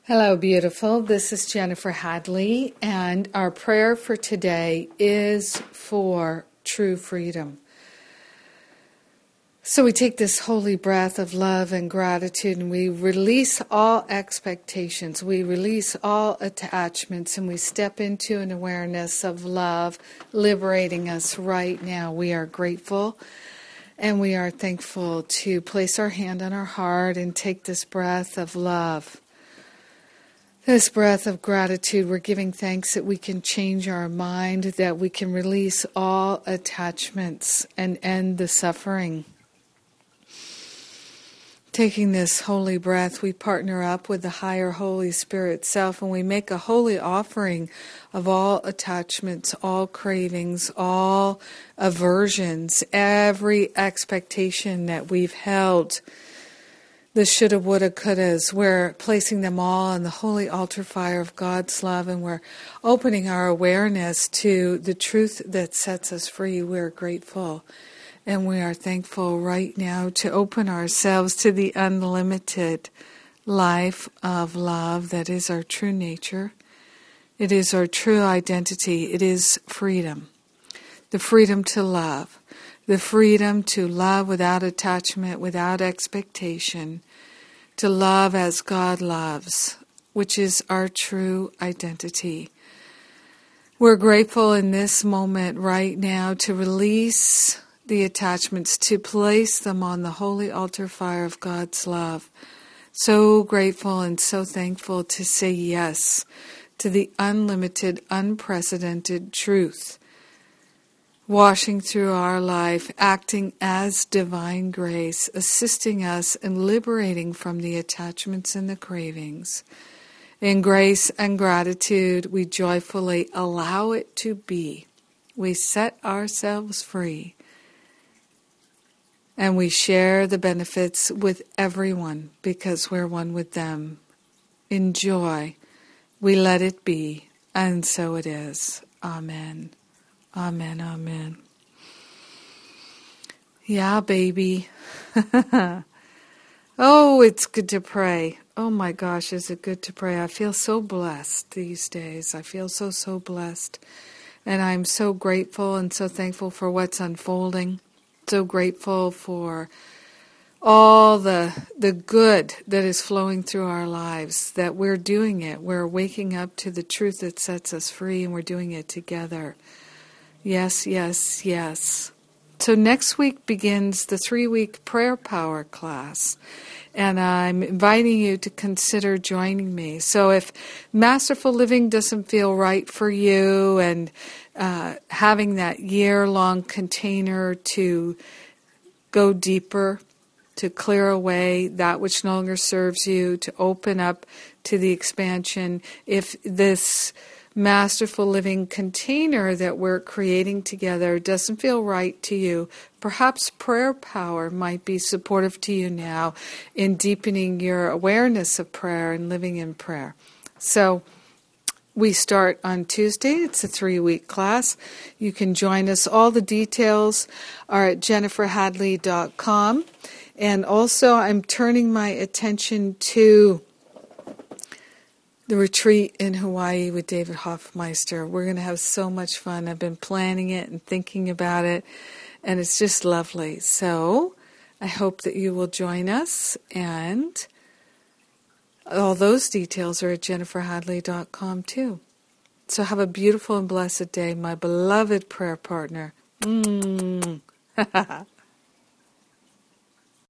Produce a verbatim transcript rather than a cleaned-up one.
Hello, beautiful. This is Jennifer Hadley, and our prayer for today is for true freedom. So we take this holy breath of love and gratitude, and we release all expectations. We release all attachments, and we step into an awareness of love, liberating us right now. We are grateful, and we are thankful to place our hand on our heart and take this breath of love. This breath of gratitude, we're giving thanks that we can change our mind, that we can release all attachments and end the suffering. Taking this holy breath, we partner up with the higher Holy Spirit self, and we make a holy offering of all attachments, all cravings, all aversions, every expectation that we've held. The shoulda, woulda, couldas, we're placing them all on the holy altar fire of God's love, and we're opening our awareness to the truth that sets us free. We're grateful, and we are thankful right now to open ourselves to the unlimited life of love that is our true nature. It is our true identity. It is freedom. The freedom to love. The freedom to love without attachment, without expectation, to love as God loves, which is our true identity. We're grateful in this moment right now to release the attachments, to place them on the holy altar fire of God's love. So grateful and so thankful to say yes to the unlimited, unprecedented truth washing through our life, acting as divine grace, assisting us in liberating from the attachments and the cravings. In grace and gratitude, we joyfully allow it to be. We set ourselves free, and we share the benefits with everyone because we're one with them. In joy, we let it be, and so it is. Amen. Amen, amen. Yeah, baby. Oh, it's good to pray. Oh my gosh, is it good to pray. I feel so blessed these days. I feel so, so blessed. And I'm so grateful and so thankful for what's unfolding. So grateful for all the the good that is flowing through our lives, that we're doing it. We're waking up to the truth that sets us free, and we're doing it together. Yes, yes, yes. So next week begins the three-week prayer power class, and I'm inviting you to consider joining me. So if Masterful Living doesn't feel right for you, and uh, having that year-long container to go deeper, to clear away that which no longer serves you, to open up to the expansion, if this Masterful Living container that we're creating together doesn't feel right to you, perhaps prayer power might be supportive to you now in deepening your awareness of prayer and living in prayer. So we start on Tuesday. It's a three-week class. You can join us. All the details are at jennifer hadley dot com. And also I'm turning my attention to the retreat in Hawaii with David Hoffmeister. We're going to have so much fun. I've been planning it and thinking about it, and it's just lovely. So I hope that you will join us, and all those details are at jennifer hadley dot com too. So have a beautiful and blessed day, my beloved prayer partner. Mm.